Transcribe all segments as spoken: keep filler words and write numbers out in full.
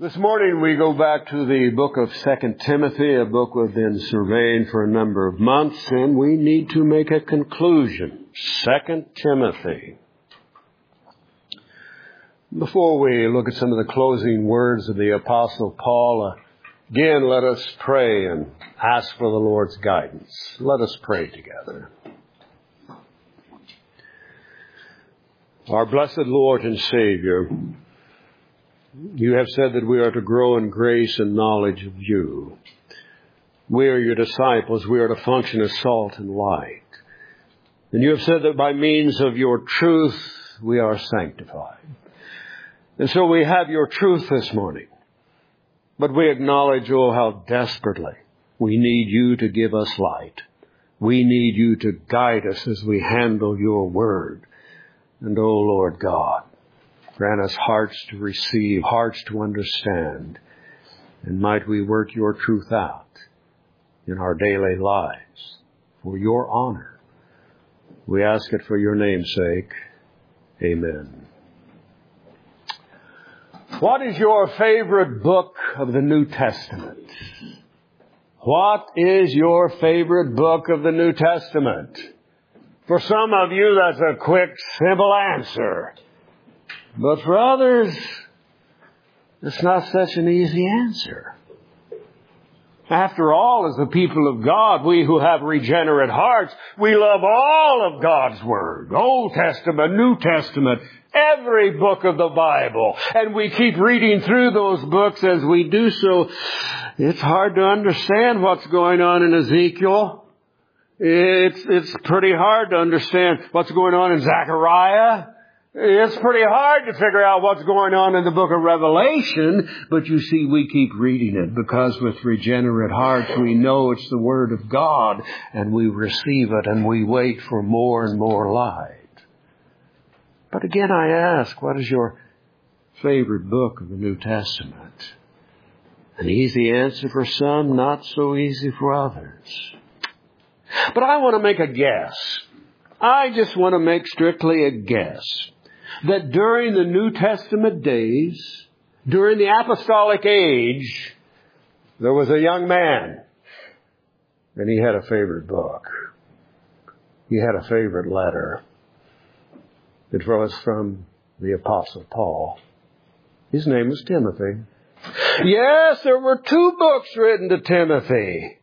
This morning we go back to the book of Second Timothy, a book we've been surveying for a number of months, and we need to make a conclusion. Second Timothy. Before we look at some of the closing words of the Apostle Paul, again let us pray and ask for the Lord's guidance. Let us pray together. Our blessed Lord and Savior, You have said that we are to grow in grace and knowledge of You. We are Your disciples. We are to function as salt and light. And You have said that by means of Your truth, we are sanctified. And so we have Your truth this morning. But we acknowledge, oh, how desperately we need You to give us light. We need You to guide us as we handle Your word. And, oh, Lord God, grant us hearts to receive, hearts to understand, and might we work Your truth out in our daily lives for Your honor. We ask it for Your name's sake. Amen. What is your favorite book of the New Testament? What is your favorite book of the New Testament? For some of you, that's a quick, simple answer. But for others, it's not such an easy answer. After all, as the people of God, we who have regenerate hearts, we love all of God's Word. Old Testament, New Testament, every book of the Bible. And we keep reading through those books. As we do so, it's hard to understand what's going on in Ezekiel. It's, it's pretty hard to understand what's going on in Zechariah. It's pretty hard to figure out what's going on in the book of Revelation, but you see, we keep reading it because with regenerate hearts we know it's the Word of God, and we receive it and we wait for more and more light. But again, I ask, what is your favorite book of the New Testament? An easy answer for some, not so easy for others. But I want to make a guess. I just want to make strictly a guess that during the New Testament days, during the apostolic age, there was a young man, and he had a favorite book. He had a favorite letter. It was from the Apostle Paul. His name was Timothy. Yes, there were two books written to Timothy,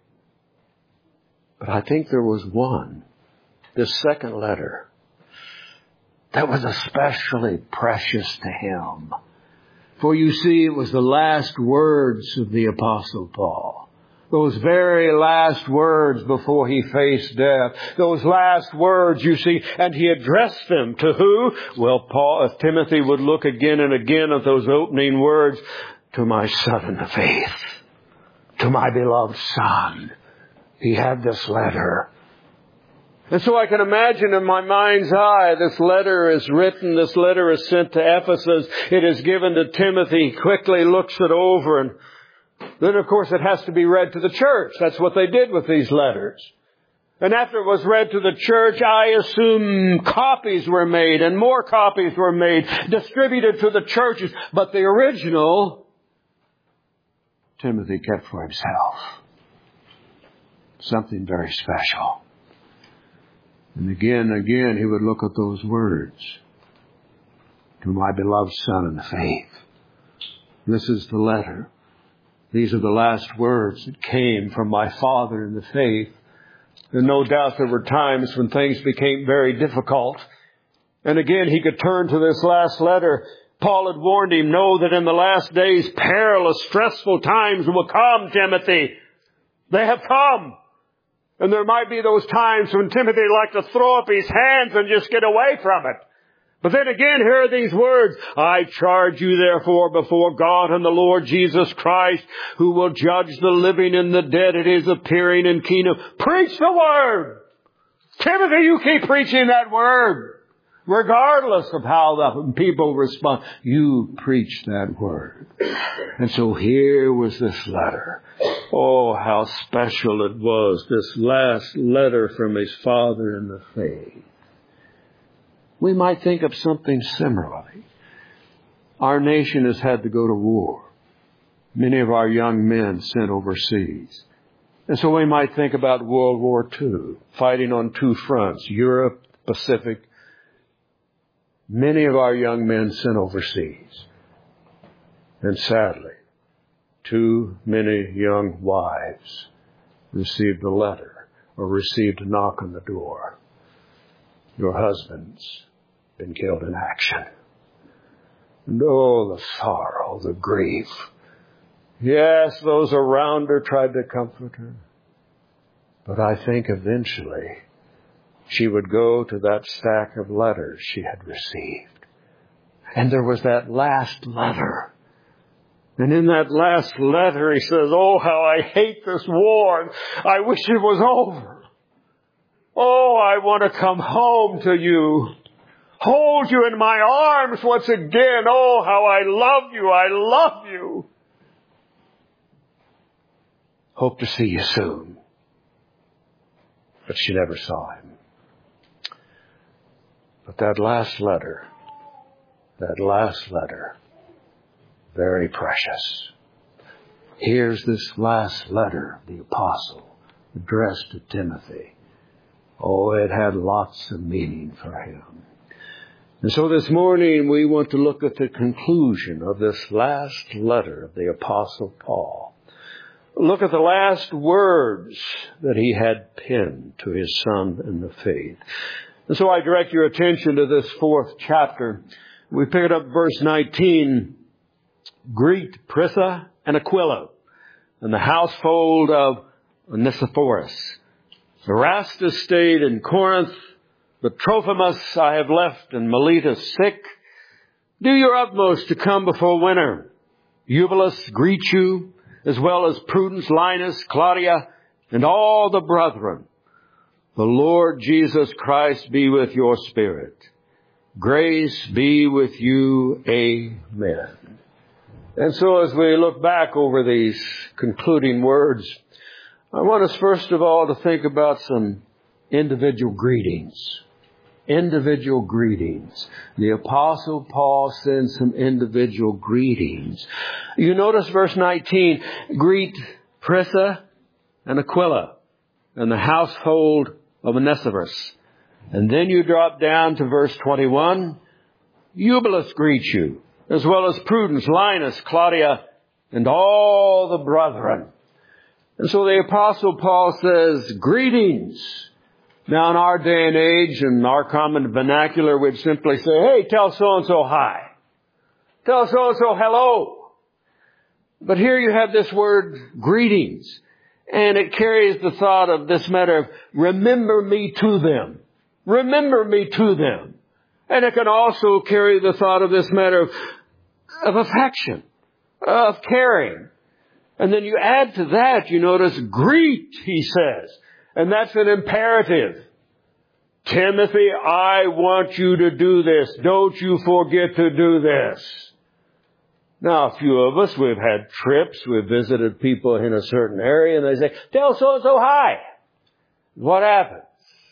but I think there was one, this second letter, that was especially precious to him. For you see, it was the last words of the Apostle Paul. Those very last words before he faced death. Those last words, you see, and he addressed them to who? Well, Paul, if Timothy would look again and again at those opening words, to my son in the faith, to my beloved son. He had this letter. And so I can imagine in my mind's eye, this letter is written, this letter is sent to Ephesus, it is given to Timothy, he quickly looks it over, and then of course it has to be read to the church. That's what they did with these letters. And after it was read to the church, I assume copies were made, and more copies were made, distributed to the churches, but the original, Timothy kept for himself. Something very special. And again and again, he would look at those words. To my beloved son in the faith. This is the letter. These are the last words that came from my father in the faith. And no doubt there were times when things became very difficult. And again, he could turn to this last letter. Paul had warned him, know that in the last days, perilous, stressful times will come, Timothy. They have come. And there might be those times when Timothy liked to throw up his hands and just get away from it. But then again, here are these words. I charge you therefore before God and the Lord Jesus Christ, who will judge the living and the dead at His appearing in kingdom. Preach the word. Timothy, you keep preaching that word. Regardless of how the people respond, you preach that word. And so here was this letter. Oh, how special it was, this last letter from his father in the faith. We might think of something similarly. Our nation has had to go to war. Many of our young men sent overseas. And so we might think about World War Two, fighting on two fronts, Europe, Pacific. Many of our young men sent overseas. And sadly, too many young wives received a letter or received a knock on the door. Your husband's been killed in action. And oh, the sorrow, the grief. Yes, those around her tried to comfort her. But I think eventually she would go to that stack of letters she had received. And there was that last letter. And in that last letter he says, oh, how I hate this war. I wish it was over. Oh, I want to come home to you. Hold you in my arms once again. Oh, how I love you. I love you. Hope to see you soon. But she never saw him. But that last letter, that last letter, very precious. Here's this last letter, the apostle, addressed to Timothy. Oh, it had lots of meaning for him. And so this morning we want to look at the conclusion of this last letter of the apostle Paul. Look at the last words that he had penned to his son in the faith. And so I direct your attention to this fourth chapter. We pick it up verse nineteen. Greet Prisca and Aquila and the household of Onesiphorus. Erastus stayed in Corinth, but Trophimus I have left, and Miletus sick. Do your utmost to come before winter. Eubulus greet you, as well as Prudence, Linus, Claudia, and all the brethren. The Lord Jesus Christ be with your spirit. Grace be with you. Amen. And so as we look back over these concluding words, I want us first of all to think about some individual greetings. Individual greetings. The Apostle Paul sends some individual greetings. You notice verse nineteen, greet Prisca and Aquila and the household of Onesiphorus. And then you drop down to verse twenty-one, Eubulus greets you, as well as Prudence, Linus, Claudia, and all the brethren. And so the Apostle Paul says, greetings. Now in our day and age, in our common vernacular, we'd simply say, hey, tell so-and-so hi. Tell so-and-so hello. But here you have this word, greetings. And it carries the thought of this matter of, remember me to them. Remember me to them. And it can also carry the thought of this matter of, of affection, of caring. And then you add to that, you notice, greet, he says. And that's an imperative. Timothy, I want you to do this. Don't you forget to do this. Now, a few of us, we've had trips, we've visited people in a certain area, and they say, tell so-and-so hi. What happens?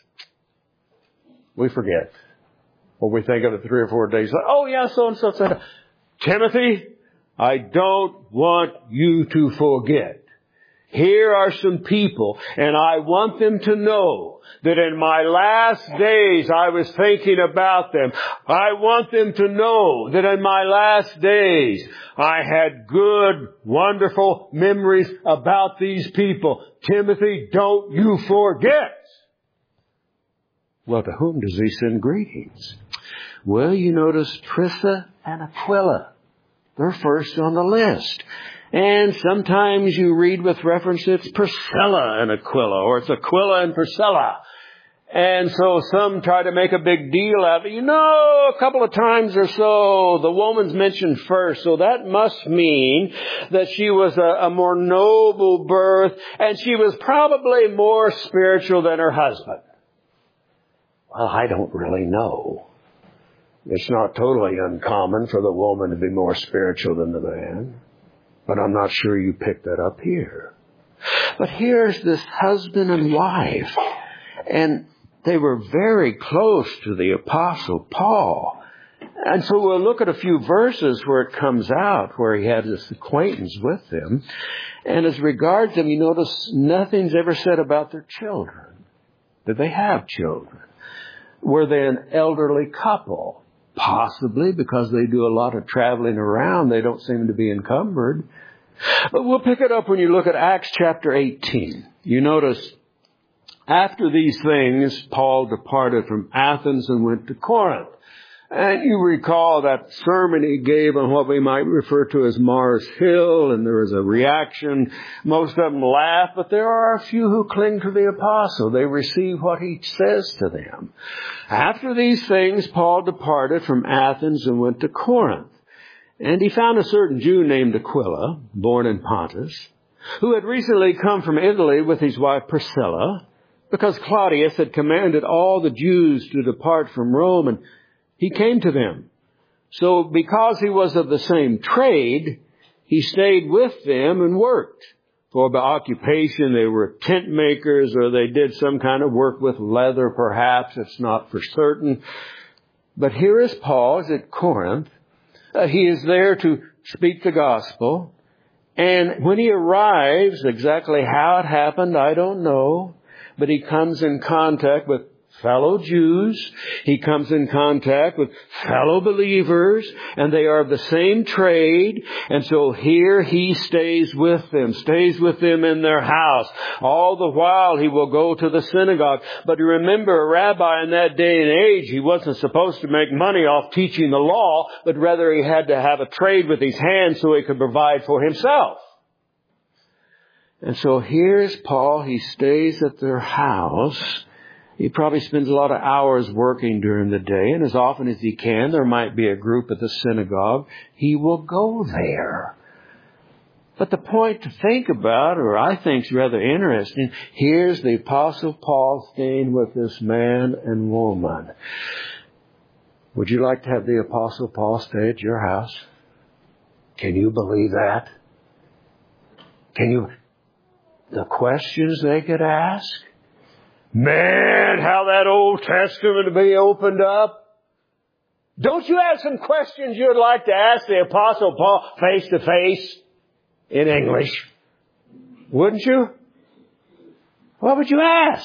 We forget. Or we think of it three or four days later. Oh, yeah, so-and-so said, Timothy, I don't want you to forget. Here are some people, and I want them to know that in my last days I was thinking about them. I want them to know that in my last days I had good, wonderful memories about these people. Timothy, don't you forget. Well, to whom does he send greetings? Well, you notice Prisca and Aquila. They're first on the list. And sometimes you read with reference, it's Priscilla and Aquila, or it's Aquila and Priscilla. And so some try to make a big deal out of it. You know, a couple of times or so, the woman's mentioned first. So that must mean that she was a, a more noble birth, and she was probably more spiritual than her husband. Well, I don't really know. It's not totally uncommon for the woman to be more spiritual than the man. But I'm not sure you picked that up here. But here's this husband and wife. And they were very close to the Apostle Paul. And so we'll look at a few verses where it comes out, where he had this acquaintance with them. And as regards them, you notice nothing's ever said about their children. Did they have children? Were they an elderly couple? Possibly, because they do a lot of traveling around. They don't seem to be encumbered. But we'll pick it up when you look at Acts chapter eighteen. You notice, after these things, Paul departed from Athens and went to Corinth. And you recall that sermon he gave on what we might refer to as Mars Hill, and there was a reaction. Most of them laugh, but there are a few who cling to the apostle. They receive what he says to them. After these things, Paul departed from Athens and went to Corinth. And he found a certain Jew named Aquila, born in Pontus, who had recently come from Italy with his wife Priscilla, because Claudius had commanded all the Jews to depart from Rome, and he came to them. So because he was of the same trade, he stayed with them and worked. For by occupation they were tent makers, or they did some kind of work with leather perhaps. It's not for certain. But here is Paul is at Corinth. Uh, he is there to speak the gospel. And when he arrives, exactly how it happened, I don't know. But he comes in contact with fellow Jews. He comes in contact with fellow believers, and they are of the same trade. And so here he stays with them, stays with them in their house. All the while he will go to the synagogue. But remember, a rabbi in that day and age, he wasn't supposed to make money off teaching the law, but rather he had to have a trade with his hands so he could provide for himself. And so here's Paul. He stays at their house. He probably spends a lot of hours working during the day, and as often as he can, there might be a group at the synagogue. He will go there. But the point to think about, or I think is rather interesting, here's the Apostle Paul staying with this man and woman. Would you like to have the Apostle Paul stay at your house? Can you believe that? Can you... The questions they could ask? Man, how that Old Testament to be opened up. Don't you have some questions you'd like to ask the Apostle Paul face to face in English? Wouldn't you? What would you ask?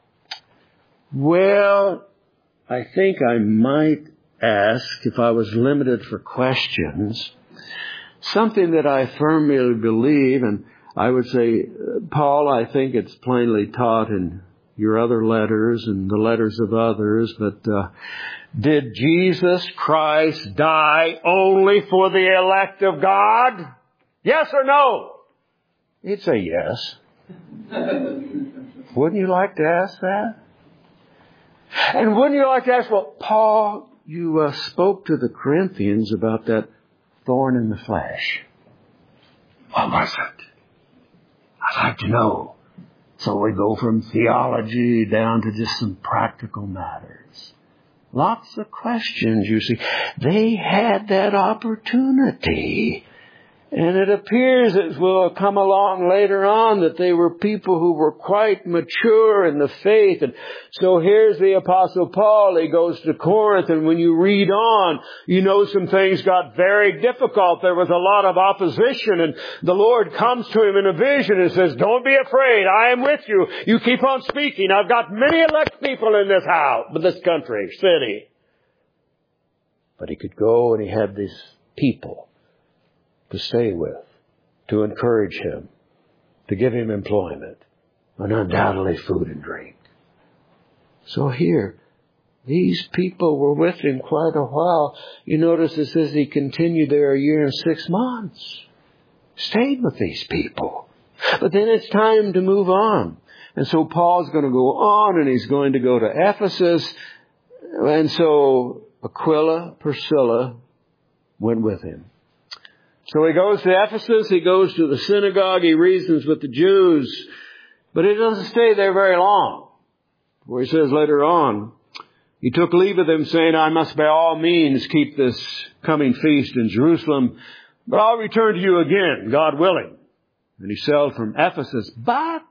Well, I think I might ask, if I was limited for questions, something that I firmly believe, and I would say, Paul, I think it's plainly taught in your other letters and the letters of others, but uh, did Jesus Christ die only for the elect of God? Yes or no? He'd say yes. Wouldn't you like to ask that? And wouldn't you like to ask, well, Paul, you uh, spoke to the Corinthians about that thorn in the flesh. What was it? I'd like to know. So we go from theology down to just some practical matters. Lots of questions, you see. They had that opportunity. And it appears, as will come along later on, that they were people who were quite mature in the faith. And so here's the Apostle Paul. He goes to Corinth, and when you read on, you know some things got very difficult. There was a lot of opposition, and the Lord comes to him in a vision and says, don't be afraid. I am with you. You keep on speaking. I've got many elect people in this house, this country, city. But he could go, and he had these people to stay with, to encourage him, to give him employment, and undoubtedly food and drink. So here, these people were with him quite a while. You notice it says he continued there a year and six months. Stayed with these people. But then it's time to move on. And so Paul's going to go on, and he's going to go to Ephesus. And so Aquila, Priscilla went with him. So he goes to Ephesus, he goes to the synagogue, he reasons with the Jews, but he doesn't stay there very long. Where he says later on, he took leave of them, saying, I must by all means keep this coming feast in Jerusalem, but I'll return to you again, God willing. And he sailed from Ephesus, but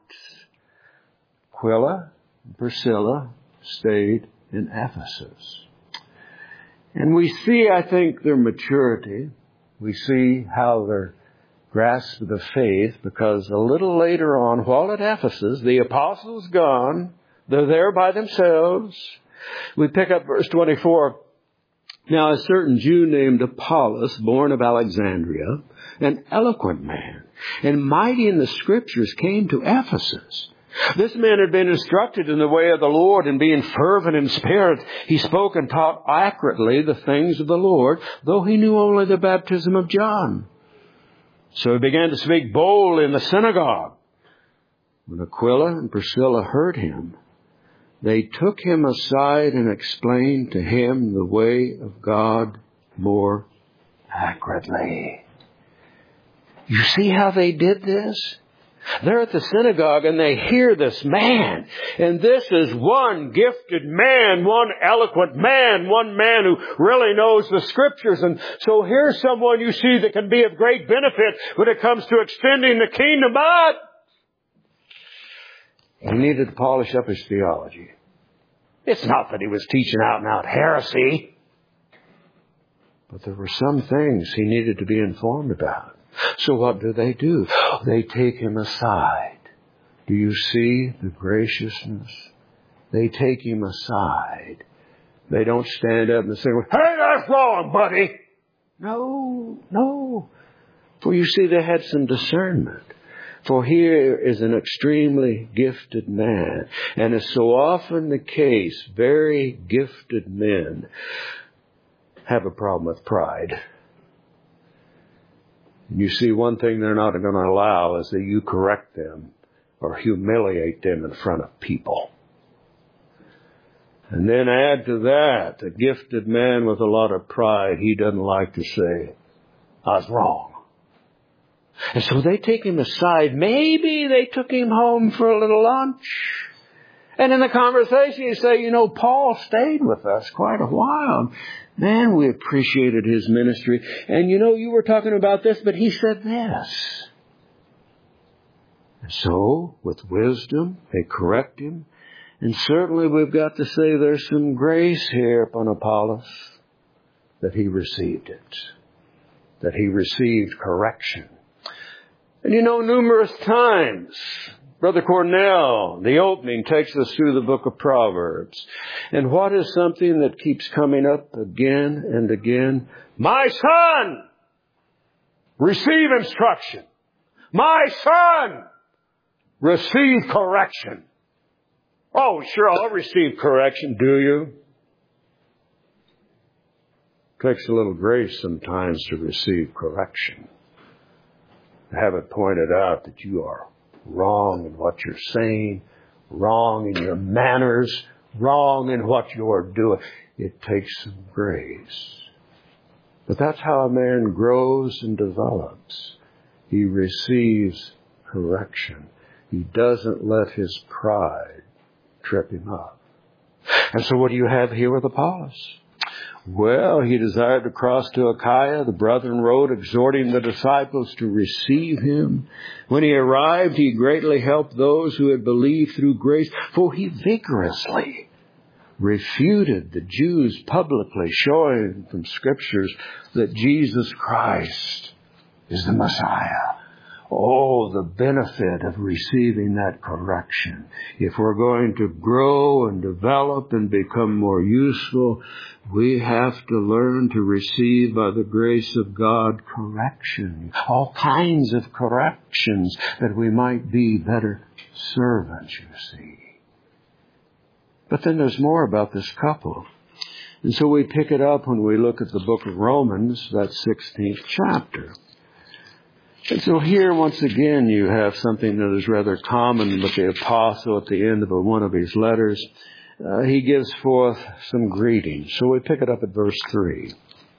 Aquila and Priscilla stayed in Ephesus. And we see, I think, their maturity. We see how their grasp of the faith, because a little later on, while at Ephesus, the apostles gone, they're there by themselves. We pick up verse twenty-four. Now a certain Jew named Apollos, born of Alexandria, an eloquent man, and mighty in the Scriptures, came to Ephesus. This man had been instructed in the way of the Lord, and being fervent in spirit, he spoke and taught accurately the things of the Lord, though he knew only the baptism of John. So he began to speak boldly in the synagogue. When Aquila and Priscilla heard him, they took him aside and explained to him the way of God more accurately. You see how they did this? They're at the synagogue and they hear this man. And this is one gifted man, one eloquent man, one man who really knows the Scriptures. And so here's someone you see that can be of great benefit when it comes to extending the kingdom. But he needed to polish up his theology. It's not that he was teaching out and out heresy, but there were some things he needed to be informed about. So what do they do? They take him aside. Do you see the graciousness? They take him aside. They don't stand up and say, "Hey, that's wrong, buddy." No, no. For you see, they had some discernment. For here is an extremely gifted man. And as so often the case, very gifted men have a problem with pride. And you see, one thing they're not going to allow is that you correct them or humiliate them in front of people. And then add to that, a gifted man with a lot of pride, he doesn't like to say, "I was wrong." And so they take him aside. Maybe they took him home for a little lunch. And in the conversation you say, "You know, Paul stayed with us quite a while. Man, we appreciated his ministry. And you know, you were talking about this, but he said this." And so, with wisdom, they correct him. And certainly we've got to say there's some grace here upon Apollos, that he received it. That he received correction. And you know, numerous times, Brother Cornell, the opening, takes us through the book of Proverbs. And what is something that keeps coming up again and again? My son, receive instruction. My son, receive correction. Oh, sure, I'll receive correction. Do you? It takes a little grace sometimes to receive correction. Have it pointed out that you are wrong in what you're saying, wrong in your manners, wrong in what you're doing. It takes some grace. But that's how a man grows and develops. He receives correction. He doesn't let his pride trip him up. And so what do you have here with Apollos? Well, he desired to cross to Achaia. The brethren wrote, exhorting the disciples to receive him. When he arrived, he greatly helped those who had believed through grace, for he vigorously refuted the Jews publicly, showing from Scriptures that Jesus Christ is the Messiah. Oh, the benefit of receiving that correction. If we're going to grow and develop and become more useful, we have to learn to receive by the grace of God correction. All kinds of corrections that we might be better servants, you see. But then there's more about this couple. And so we pick it up when we look at the book of Romans, that sixteenth chapter. And so here, once again, you have something that is rather common with the apostle at the end of one of his letters. Uh, he gives forth some greetings. So we pick it up at verse three.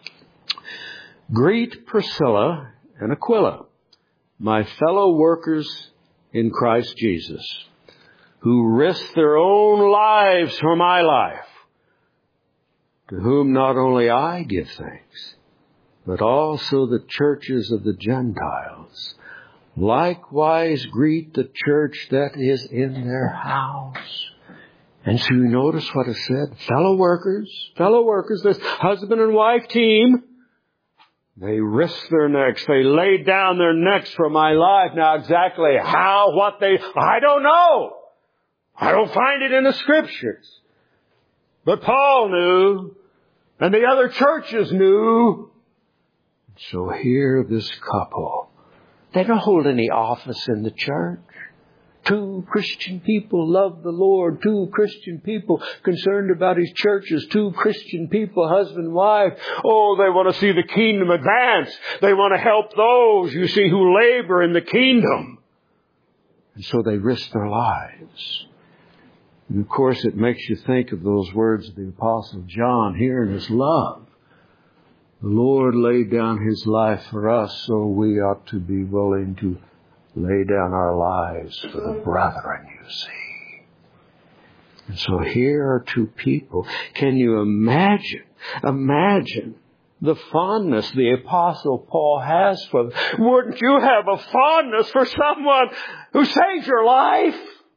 Greet Priscilla and Aquila, my fellow workers in Christ Jesus, who risked their own lives for my life, to whom not only I give thanks, but also the churches of the Gentiles. Likewise greet the church that is in their house. And so you notice what it said. Fellow workers, fellow workers, this husband and wife team, they risked their necks. They laid down their necks for my life. Now exactly how, what they, I don't know. I don't find it in the Scriptures. But Paul knew, and the other churches knew. So here this couple, they don't hold any office in the church. Two Christian people love the Lord. Two Christian people concerned about His churches. Two Christian people, husband and wife. Oh, they want to see the kingdom advance. They want to help those, you see, who labor in the kingdom. And so they risk their lives. And of course, it makes you think of those words of the Apostle John here in his love. The Lord laid down His life for us, so we ought to be willing to lay down our lives for the brethren, you see. And so here are two people. Can you imagine, imagine the fondness the Apostle Paul has for them? Wouldn't you have a fondness for someone who saved your life?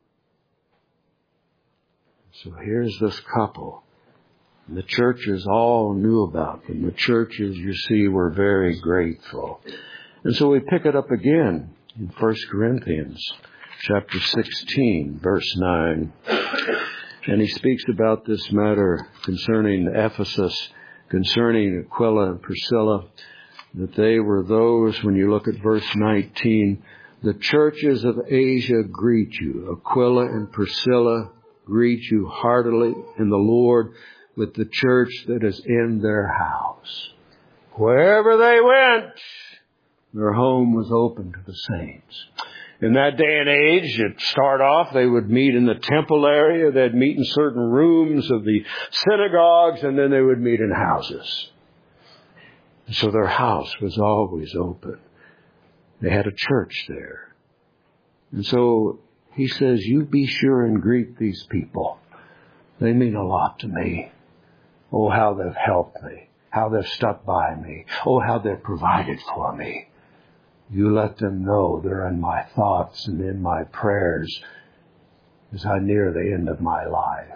So here's this couple. And the churches all knew about them. The churches, you see, were very grateful. And so we pick it up again in First Corinthians chapter sixteen, verse nine. And he speaks about this matter concerning Ephesus, concerning Aquila and Priscilla, that they were those, when you look at verse nineteen, the churches of Asia greet you. Aquila and Priscilla greet you heartily in the Lord with the church that is in their house. Wherever they went, their home was open to the saints. In that day and age, to start off, they would meet in the temple area. They'd meet in certain rooms of the synagogues, and then they would meet in houses. And so their house was always open. They had a church there. And so he says, you be sure and greet these people. They mean a lot to me. Oh, how they've helped me. How they've stuck by me. Oh, how they've provided for me. You let them know they're in my thoughts and in my prayers as I near the end of my life.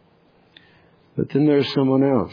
But then there's someone else.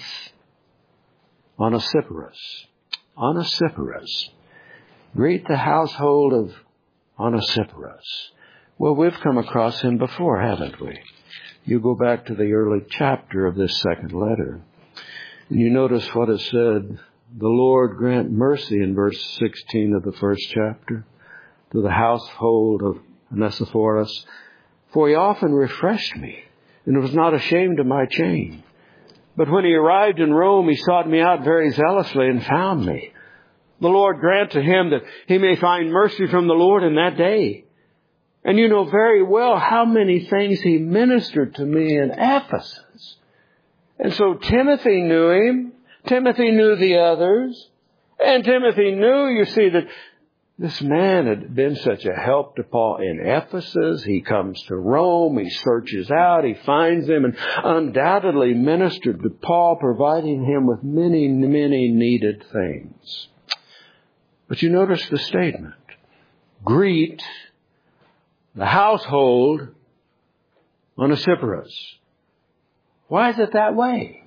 Onesiphorus. Onesiphorus. Greet the household of Onesiphorus. Well, we've come across him before, haven't we? You go back to the early chapter of this second letter, and you notice what is said. The Lord grant mercy in verse sixteen of the first chapter to the household of Onesiphorus, for he often refreshed me and was not ashamed of my chain. But when he arrived in Rome, he sought me out very zealously and found me. The Lord grant to him that he may find mercy from the Lord in that day. And you know very well how many things he ministered to me in Ephesus. And so Timothy knew him. Timothy knew the others. And Timothy knew, you see, that this man had been such a help to Paul in Ephesus. He comes to Rome. He searches out. He finds them and undoubtedly ministered to Paul, providing him with many, many needed things. But you notice the statement. Greet the household Onesiphorus. Why is it that way?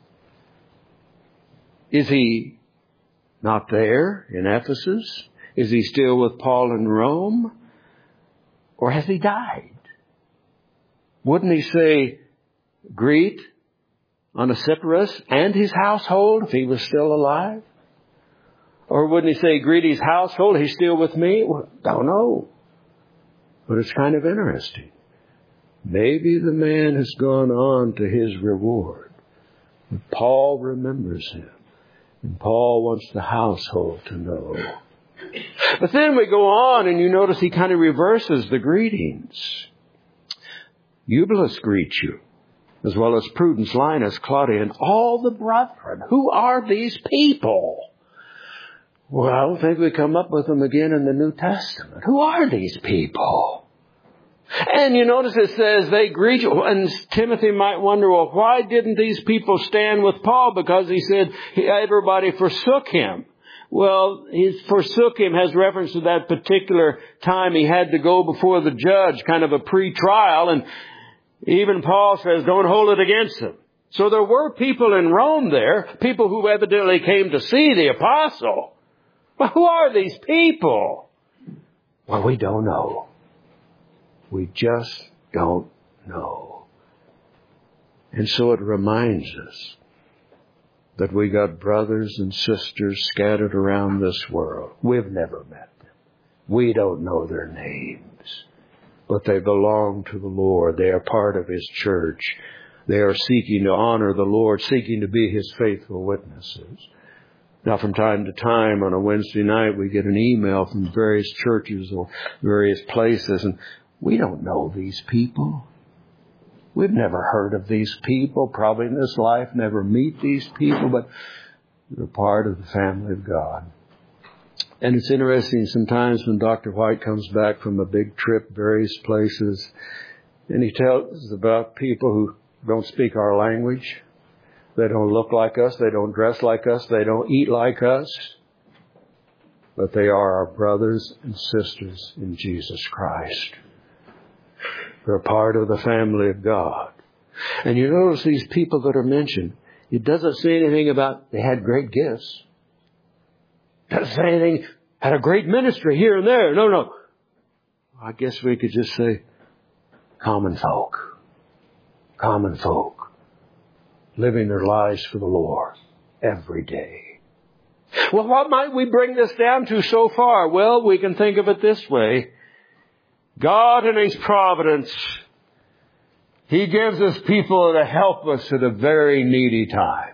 Is he not there in Ephesus? Is he still with Paul in Rome? Or has he died? Wouldn't he say, greet Onesiphorus and his household if he was still alive? Or wouldn't he say, greet his household, he's still with me? Well, don't know. But it's kind of interesting. Maybe the man has gone on to his reward. But Paul remembers him. And Paul wants the household to know. But then we go on and you notice he kind of reverses the greetings. Eubulus greets you, as well as Prudence, Linus, Claudia, and all the brethren. Who are these people? Well, I don't think we come up with them again in the New Testament. Who are these people? And you notice it says they greet you. And Timothy might wonder, well, why didn't these people stand with Paul? Because he said everybody forsook him. Well, his forsook him has reference to that particular time he had to go before the judge, kind of a pre-trial. And Even Paul says, don't hold it against them. So there were people in Rome there, people who evidently came to see the apostle. Well, who are these people? Well, we don't know. We just don't know. And so it reminds us that we got brothers and sisters scattered around this world. We've never met them. We don't know their names. But they belong to the Lord. They are part of His church. They are seeking to honor the Lord, seeking to be His faithful witnesses. Now, from time to time on a Wednesday night, we get an email from various churches or various places, and we don't know these people. We've never heard of these people, probably in this life, never meet these people, but they're part of the family of God. And it's interesting sometimes when Doctor White comes back from a big trip, various places, and he tells us about people who don't speak our language. They don't look like us. They don't dress like us. They don't eat like us. But they are our brothers and sisters in Jesus Christ. They're part of the family of God. And you notice these people that are mentioned, it doesn't say anything about they had great gifts. It doesn't say anything, had a great ministry here and there. No, no. I guess we could just say common folk. Common folk. Living their lives for the Lord every day. Well, what might we bring this down to so far? Well, we can think of it this way. God in His providence, He gives us people to help us at a very needy time.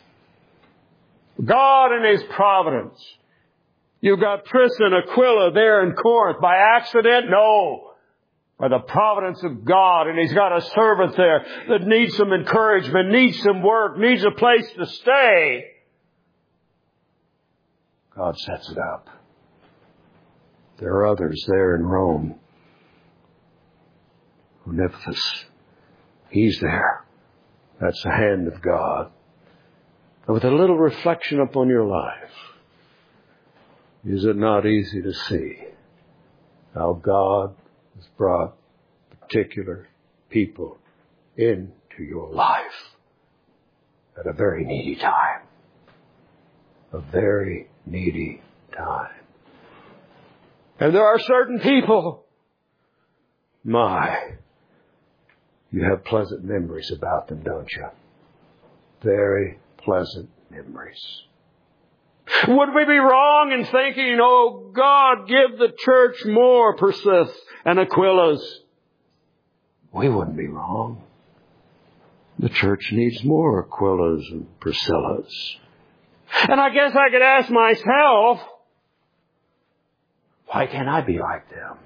God in His providence. You've got Prisca and Aquila there in Corinth. By accident? No. By the providence of God. And He's got a servant there that needs some encouragement, needs some work, needs a place to stay. God sets it up. There are others there in Rome. Onesiphorus. He's there. That's the hand of God. And with a little reflection upon your life, is it not easy to see how God has brought particular people into your life at a very needy time? A very needy time. And there are certain people, my, you have pleasant memories about them, don't you? Very pleasant memories. Would we be wrong in thinking, oh God, give the church more Priscillas and Aquilas? We wouldn't be wrong. The church needs more Aquilas and Priscillas. And I guess I could ask myself, why can't I be like them?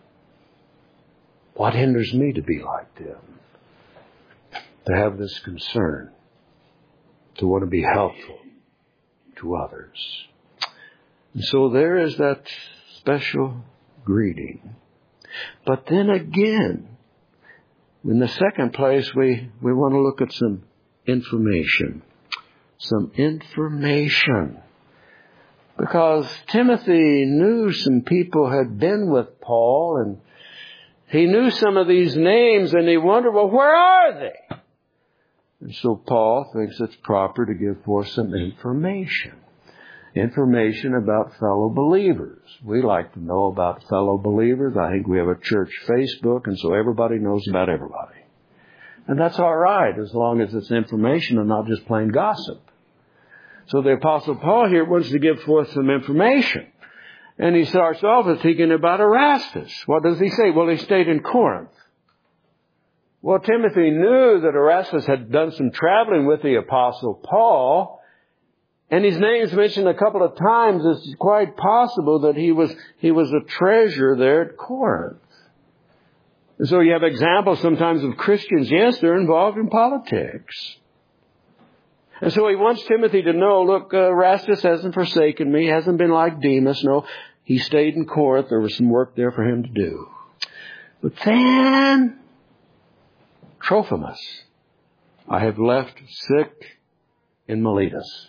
What hinders me to be like them? To have this concern, to want to be helpful to others. And so there is that special greeting. But then again, in the second place, we, we want to look at some information. Some information. Because Timothy knew some people had been with Paul, and he knew some of these names, and he wondered, well, where are they? And so Paul thinks it's proper to give forth some information. Information about fellow believers. We like to know about fellow believers. I think we have a church Facebook, and so everybody knows about everybody. And that's all right, as long as it's information and not just plain gossip. So the Apostle Paul here wants to give forth some information. And he starts off with thinking about Erastus. What does he say? Well, he stayed in Corinth. Well, Timothy knew that Erastus had done some traveling with the Apostle Paul, and his name's mentioned a couple of times. It's quite possible that he was he was a treasurer there at Corinth. And so you have examples sometimes of Christians, yes, they're involved in politics. And so he wants Timothy to know, look, uh, Erastus hasn't forsaken me, hasn't been like Demas. No, he stayed in Corinth. There was some work there for him to do. But then Trophimus, I have left sick in Miletus.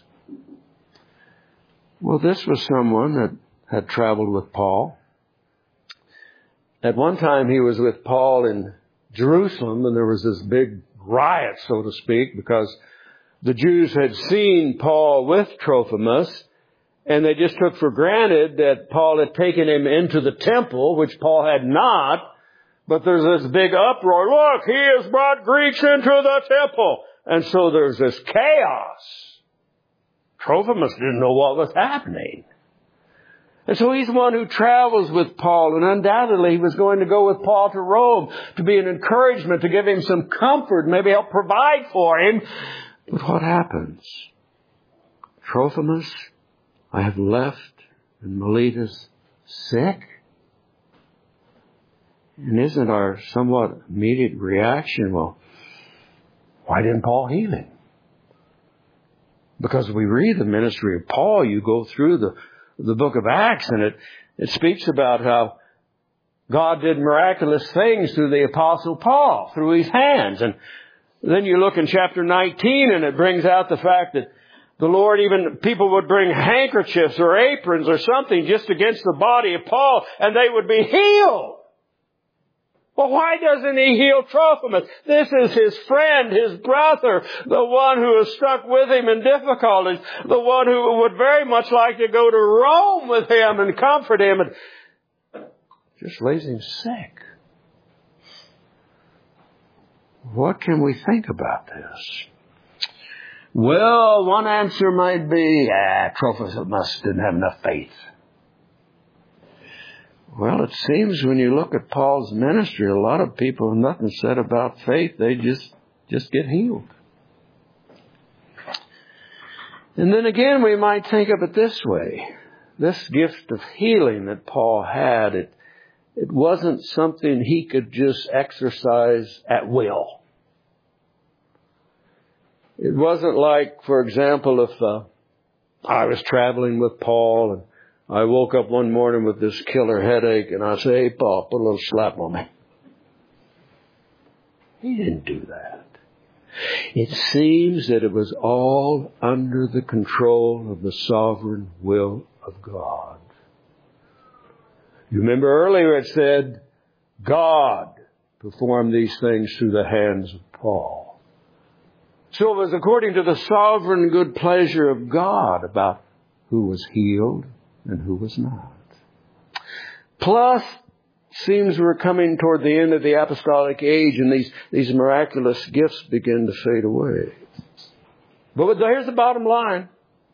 Well, this was someone that had traveled with Paul. At one time he was with Paul in Jerusalem, and there was this big riot, so to speak, because the Jews had seen Paul with Trophimus, and they just took for granted that Paul had taken him into the temple, which Paul had not. But there's this big uproar. Look, he has brought Greeks into the temple. And so there's this chaos. Trophimus didn't know what was happening. And so he's the one who travels with Paul, and undoubtedly he was going to go with Paul to Rome to be an encouragement, to give him some comfort, maybe help provide for him. But what happens? Trophimus, I have left in Miletus sick. And isn't our somewhat immediate reaction, well, why didn't Paul heal him? Because we read the ministry of Paul, you go through the, the book of Acts, and it, it speaks about how God did miraculous things through the Apostle Paul, through his hands. And then you look in chapter nineteen, and it brings out the fact that the Lord, even people would bring handkerchiefs or aprons or something just against the body of Paul, and they would be healed. Well, why doesn't he heal Trophimus? This is his friend, his brother, the one who is stuck with him in difficulties, the one who would very much like to go to Rome with him and comfort him, and just lays him sick. What can we think about this? Well, one answer might be, ah, Trophimus didn't have enough faith. Well, it seems when you look at Paul's ministry, a lot of people have nothing said about faith. They just, just get healed. And then again, we might think of it this way. This gift of healing that Paul had, it, it wasn't something he could just exercise at will. It wasn't like, for example, if uh, I was traveling with Paul and I woke up one morning with this killer headache, and I say, hey, Paul, put a little slap on me. He didn't do that. It seems that it was all under the control of the sovereign will of God. You remember earlier it said, God performed these things through the hands of Paul. So it was according to the sovereign good pleasure of God about who was healed and who was not. Plus, seems we're coming toward the end of the apostolic age, and these, these miraculous gifts begin to fade away. But here's the bottom line.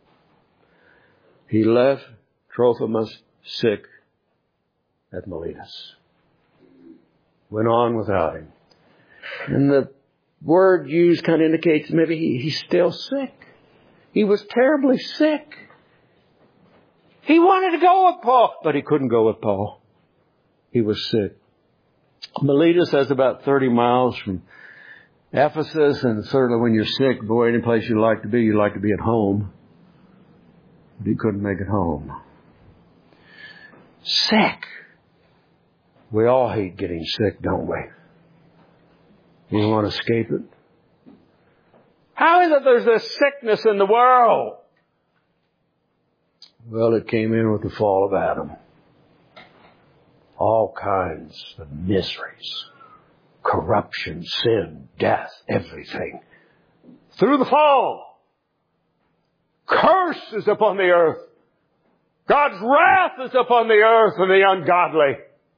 He left Trophimus sick at Miletus. Went on without him. And the word used kind of indicates maybe he, he's still sick. He was terribly sick. He wanted to go with Paul, but he couldn't go with Paul. He was sick. Miletus is about thirty miles from Ephesus, and certainly when you're sick, boy, any place you like to be, you like to be at home. But he couldn't make it home. Sick. We all hate getting sick, don't we? You want to escape it? How is it there's this sickness in the world? Well, it came in with the fall of Adam. All kinds of miseries. Corruption, sin, death, everything. Through the fall. Curse is upon the earth. God's wrath is upon the earth and the ungodly.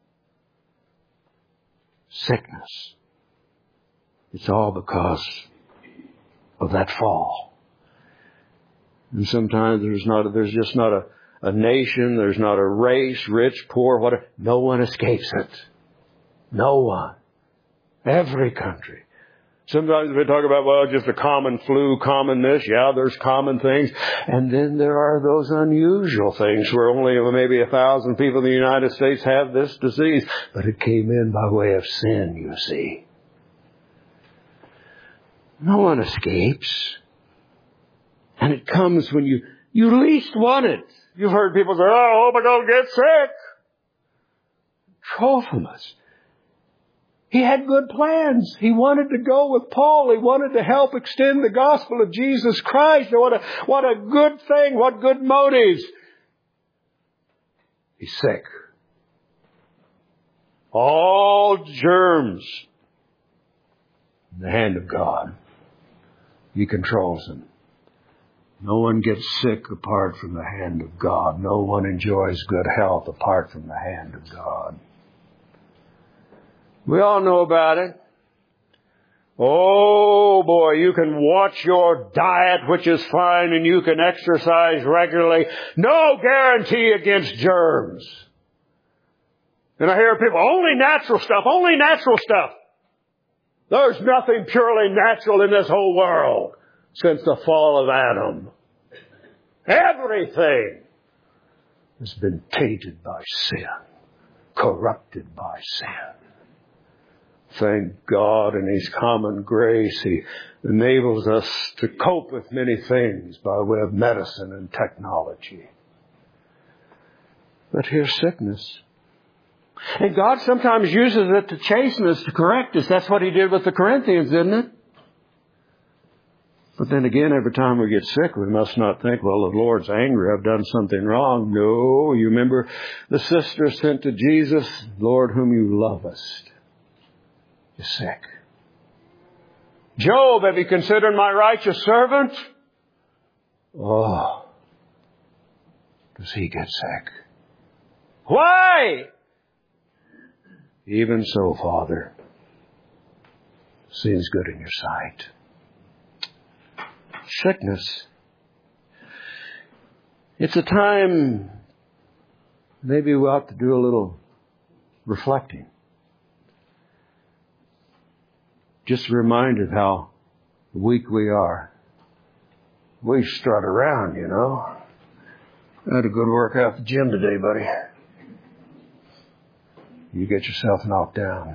Sickness. It's all because of that fall. And sometimes there's not, there's just not a, a nation, there's not a race, rich, poor, whatever. No one escapes it. No one. Every country. Sometimes we talk about, well, just a common flu, common this. Yeah, there's common things. And then there are those unusual things where only maybe a thousand people in the United States have this disease. But it came in by way of sin, you see. No one escapes. And it comes when you, you least want it. You've heard people say, oh, I hope I don't get sick. Trophimus. He had good plans. He wanted to go with Paul. He wanted to help extend the gospel of Jesus Christ. What a, what a good thing. What good motives. He's sick. All germs in the hand of God. He controls them. No one gets sick apart from the hand of God. No one enjoys good health apart from the hand of God. We all know about it. Oh boy, you can watch your diet, which is fine, and you can exercise regularly. No guarantee against germs. And I hear people, only natural stuff, only natural stuff. There's nothing purely natural in this whole world since the fall of Adam. Everything has been tainted by sin, corrupted by sin. Thank God in His common grace, He enables us to cope with many things by way of medicine and technology. But here's sickness. And God sometimes uses it to chasten us, to correct us. That's what He did with the Corinthians, didn't it? But then again, every time we get sick, we must not think, well, the Lord's angry, I've done something wrong. No, you remember the sister sent to Jesus, Lord, whom you lovest, is sick. Job, have you considered my righteous servant? Oh, does he get sick? Why? Even so, Father, seems good in your sight. Sickness. It's a time maybe we ought to do a little reflecting. Just a reminder of how weak we are. We strut around, you know. I had a good workout at the gym today, buddy. You get yourself knocked down.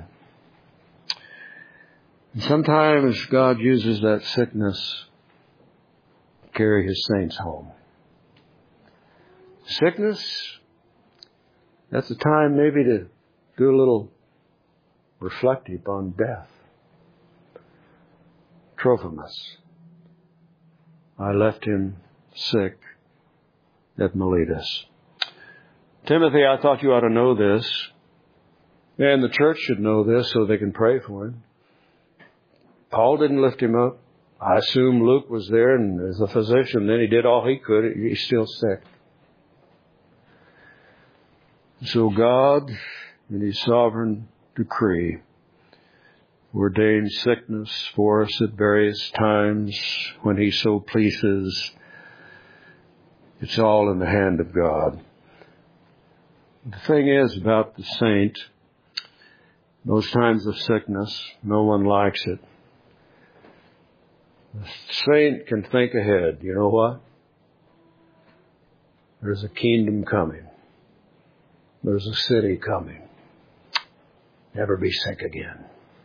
And sometimes God uses that sickness to carry His saints home. Sickness, that's a time maybe to do a little reflective on death. Trophimus, I left him sick at Miletus. Timothy, I thought you ought to know this. And the church should know this so they can pray for him. Paul didn't lift him up. I assume Luke was there, and as a physician, then he did all he could. He's still sick. So God, in His sovereign decree, ordained sickness for us at various times when He so pleases. It's all in the hand of God. The thing is about the saint, those times of sickness, no one likes it. The saint can think ahead. You know what? There's a kingdom coming. There's a city coming. Never be sick again.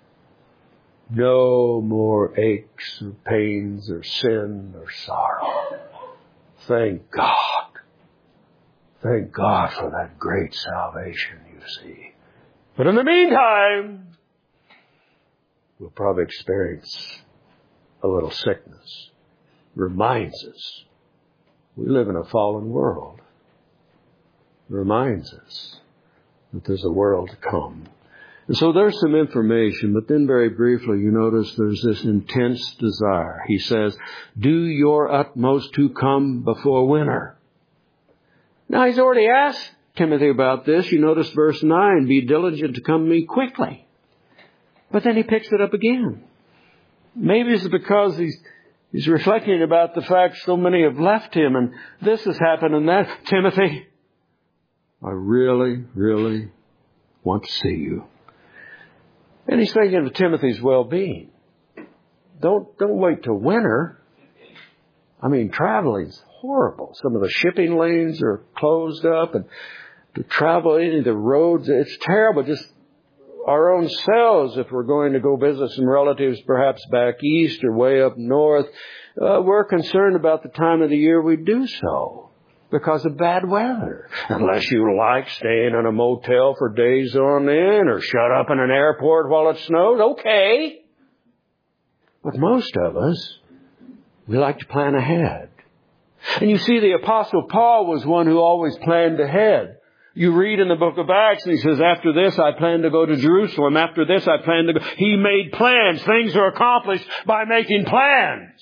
No more aches or pains or sin or sorrow. Thank God. Thank God for that great salvation, you see. But in the meantime, we'll probably experience a little sickness. Reminds us we live in a fallen world. Reminds us that there's a world to come. And so there's some information, but then very briefly you notice there's this intense desire. He says, do your utmost to come before winter. Now he's already asked Timothy about this. You notice verse nine, be diligent to come to me quickly. But then he picks it up again. Maybe it's because he's, he's reflecting about the fact so many have left him and this has happened and that. Timothy, I really, really want to see you. And he's thinking of Timothy's well-being. Don't, don't wait till winter. I mean, traveling's horrible. Some of the shipping lanes are closed up and to travel any of the roads, it's terrible. Just our own selves, if we're going to go visit some relatives perhaps back east or way up north, uh, we're concerned about the time of the year we do so because of bad weather. Unless you like staying in a motel for days on end or shut up in an airport while it snows, okay. But most of us, we like to plan ahead. And you see, the Apostle Paul was one who always planned ahead. You read in the book of Acts, and he says, after this I plan to go to Jerusalem. After this I plan to go. He made plans. Things are accomplished by making plans.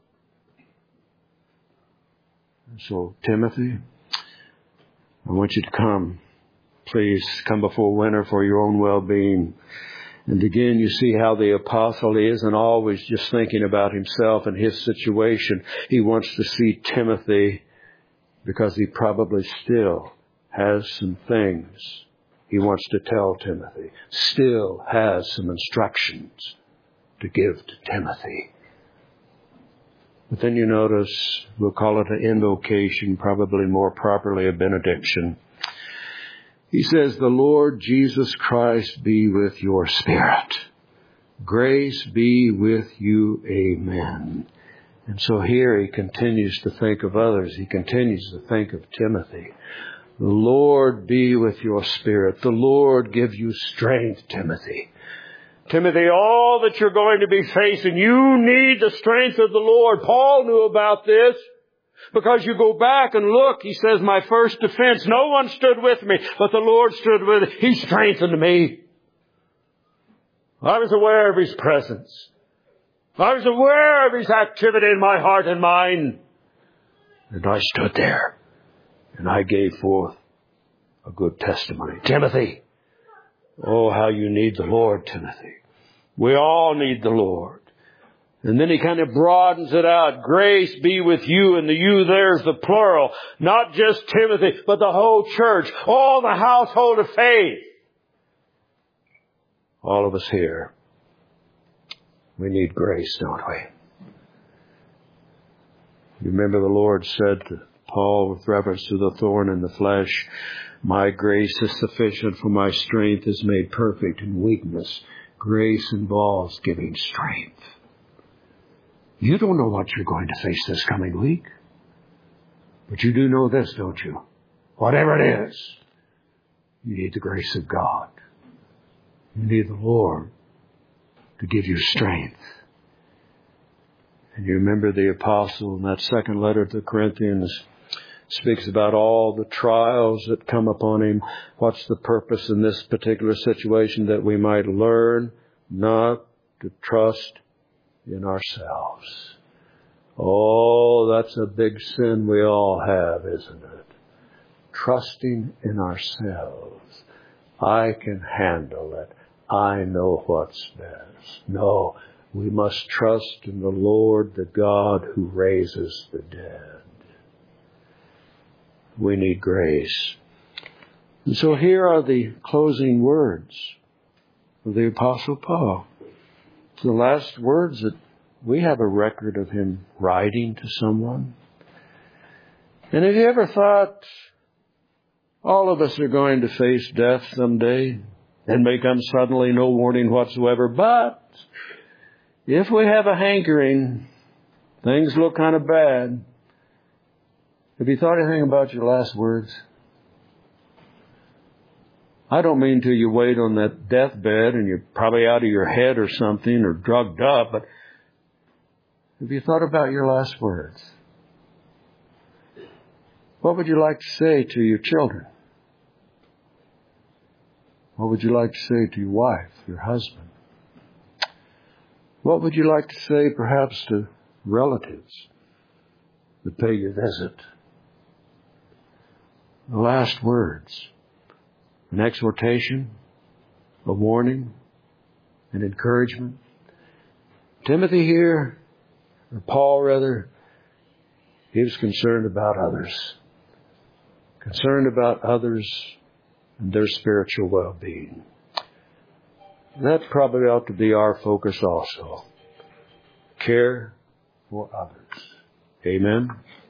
So, Timothy, I want you to come. Please come before winter for your own well-being. And again, you see how the apostle isn't always just thinking about himself and his situation. He wants to see Timothy because he probably still has some things he wants to tell Timothy. Still has some instructions to give to Timothy. But then you notice, we'll call it an invocation, probably more properly a benediction. He says, the Lord Jesus Christ be with your spirit. Grace be with you. Amen. And so here he continues to think of others. He continues to think of Timothy. The Lord be with your spirit. The Lord give you strength, Timothy. Timothy, all that you're going to be facing, you need the strength of the Lord. Paul knew about this. Because you go back and look, he says, my first defense, no one stood with me, but the Lord stood with me. He strengthened me. I was aware of His presence. I was aware of His activity in my heart and mind. And I stood there and I gave forth a good testimony. Timothy, oh, how you need the Lord, Timothy. We all need the Lord. And then he kind of broadens it out. Grace be with you. And the you there's the plural. Not just Timothy, but the whole church. All the household of faith. All of us here. We need grace, don't we? You remember the Lord said to Paul with reference to the thorn in the flesh, my grace is sufficient, for my strength is made perfect in weakness. Grace involves giving strength. You don't know what you're going to face this coming week. But you do know this, don't you? Whatever it is, you need the grace of God. You need the Lord to give you strength. And you remember the apostle in that second letter to the Corinthians speaks about all the trials that come upon him. What's the purpose in this particular situation? That we might learn not to trust in ourselves. Oh, that's a big sin we all have, isn't it? Trusting in ourselves. I can handle it. I know what's best. No, we must trust in the Lord, the God who raises the dead. We need grace. And so here are the closing words of the Apostle Paul. The last words that we have a record of him writing to someone. And have you ever thought, all of us are going to face death someday, and may come suddenly, no warning whatsoever. But if we have a hankering, things look kind of bad. Have you thought anything about your last words? I don't mean till you wait on that deathbed and you're probably out of your head or something or drugged up, but have you thought about your last words? What would you like to say to your children? What would you like to say to your wife, your husband? What would you like to say perhaps to relatives that pay your visit? The last words. An exhortation, a warning, an encouragement. Timothy here, or Paul rather, he was concerned about others. Concerned about others and their spiritual well-being. That probably ought to be our focus also. Care for others. Amen.